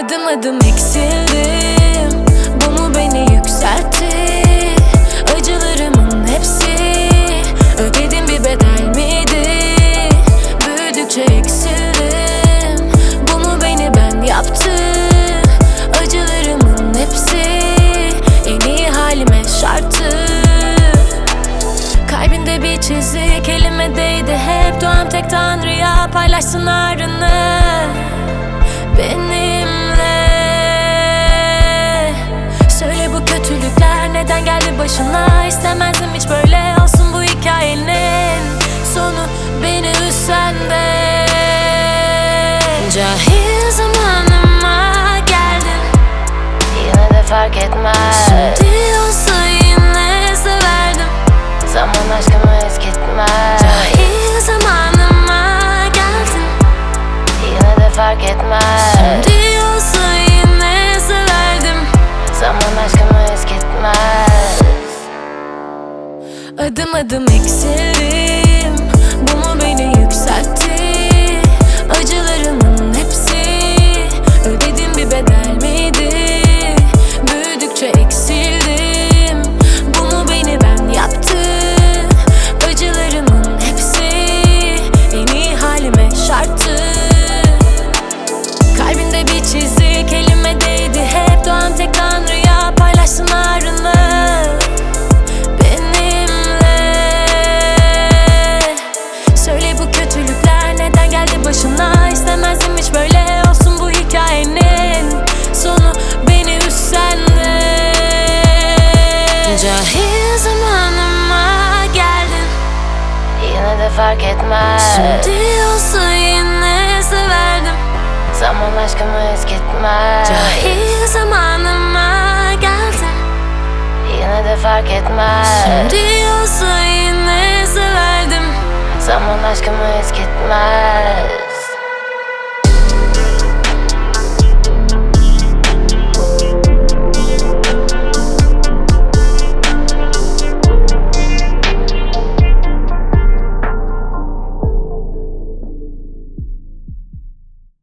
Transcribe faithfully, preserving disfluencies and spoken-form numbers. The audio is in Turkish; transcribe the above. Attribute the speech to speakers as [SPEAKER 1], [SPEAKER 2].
[SPEAKER 1] Adım adım eksildim, bu mu beni yükseltti? Acılarımın hepsi ödedim bir bedel miydi? Büyüdükçe eksildim, bu mu beni ben yaptı? Acılarımın hepsi en iyi halime şarttı. Kalbinde bir çizik, elime değdi hep. Doğan tek Tanrı'ya paylaşsın ağrını benimle. Söyle bu kötülükler neden geldi başına? İstemezdim hiç böyle olsun bu hikayenin sonu, beni üzsen de. Cahil zamanıma geldin,
[SPEAKER 2] Yine de fark etmez.
[SPEAKER 1] şimdi olsa yine severdim.
[SPEAKER 2] Zaman aşkımı eskitmez.
[SPEAKER 1] Cahil zamanıma geldin,
[SPEAKER 2] Yine de fark etmez.
[SPEAKER 1] şimdi olsa yine severdim.
[SPEAKER 2] Zaman aşkımı eskitmez.
[SPEAKER 1] Adım adım eksildim, bu mu beni yükseltti? Acılarımın hepsi ödedim bir bedel miydi? Büyüdükçe eksildim, bu mu beni ben yaptı? Acılarımın hepsi en iyi halime şarttı. Kalbinde bir çizik, elime değdi hep. Doğan tek Tanrı'ya paylaşsın ağrını benimle. Söyle bu kötülükler neden geldi başına? İstemezdim hiç böyle olsun bu hikayenin sonu, beni üzsen de. Cahil zamanıma geldin,
[SPEAKER 2] Yine de fark etmez.
[SPEAKER 1] şimdi olsa yine severdim.
[SPEAKER 2] Zaman aşkımı eskitmez.
[SPEAKER 1] Cahil zamanıma geldin,
[SPEAKER 2] Yine de fark etmez.
[SPEAKER 1] şimdi olsa yine severdim.
[SPEAKER 2] Zaman aşkımı eskitmez.